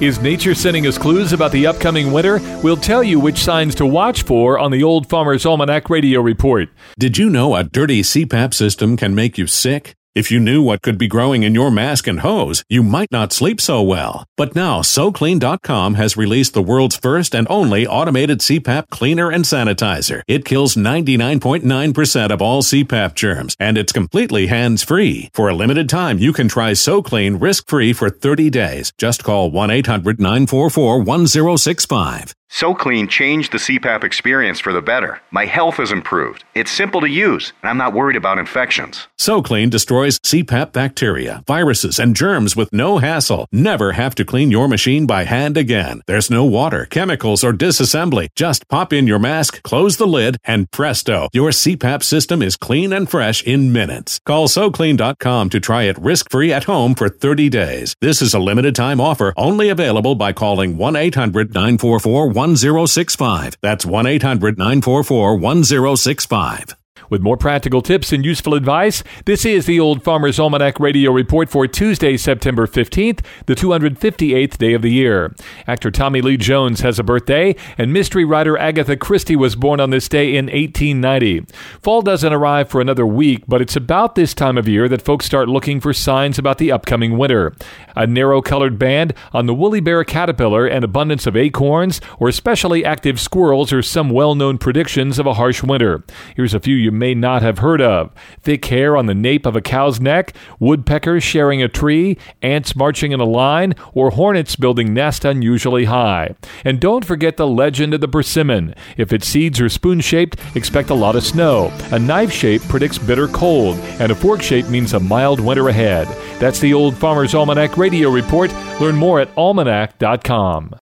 Is nature sending us clues about the upcoming winter? We'll tell you which signs to watch for on the Old Farmer's Almanac Radio Report. Did you know a dirty CPAP system can make you sick? If you knew what could be growing in your mask and hose, you might not sleep so well. But now, SoClean.com has released the world's first and only automated CPAP cleaner and sanitizer. It kills 99.9% of all CPAP germs, and it's completely hands-free. For a limited time, you can try SoClean risk-free for 30 days. Just call 1-800-944-1065. SoClean changed the CPAP experience for the better. My health has improved. It's simple to use, and I'm not worried about infections. SoClean destroys CPAP bacteria, viruses, and germs with no hassle. Never have to clean your machine by hand again. There's no water, chemicals, or disassembly. Just pop in your mask, close the lid, and presto, your CPAP system is clean and fresh in minutes. Call SoClean.com to try it risk-free at home for 30 days. This is a limited-time offer, only available by calling 1-800-944-1065. That's 1-800-944-1065. With more practical tips and useful advice, this is the Old Farmer's Almanac Radio Report for Tuesday, September 15th, the 258th day of the year. Actor Tommy Lee Jones has a birthday, and mystery writer Agatha Christie was born on this day in 1890. Fall doesn't arrive for another week, but it's about this time of year that folks start looking for signs about the upcoming winter. A narrow-colored band on the woolly bear caterpillar, an abundance of acorns, or especially active squirrels are some well-known predictions of a harsh winter. Here's a few you may not have heard of. Thick hair on the nape of a cow's neck, woodpeckers sharing a tree, ants marching in a line, or hornets building nests unusually high. And don't forget the legend of the persimmon. If its seeds are spoon-shaped, expect a lot of snow. A knife shape predicts bitter cold, and a fork shape means a mild winter ahead. That's the Old Farmer's Almanac Radio Report. Learn more at almanac.com.